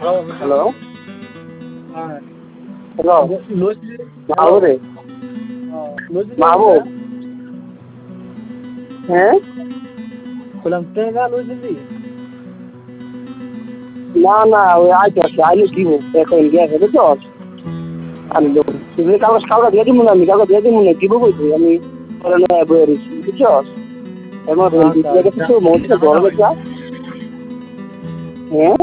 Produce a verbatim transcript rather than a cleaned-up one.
hello hello মাহবুব রে মাহবুব হ্যাঁ না না ওই আইতে আসছে আইলে দিব এখন গিয়েছে বুঝছো আমি তুমি কাগজ কাগজ দিয়ে দিব না আমি কাগজ দিয়ে দিব না দিব বলছি আমি বয়ে রয়েছি বুঝছো এমন কিছু মধ্যে গরমে চা হ্যাঁ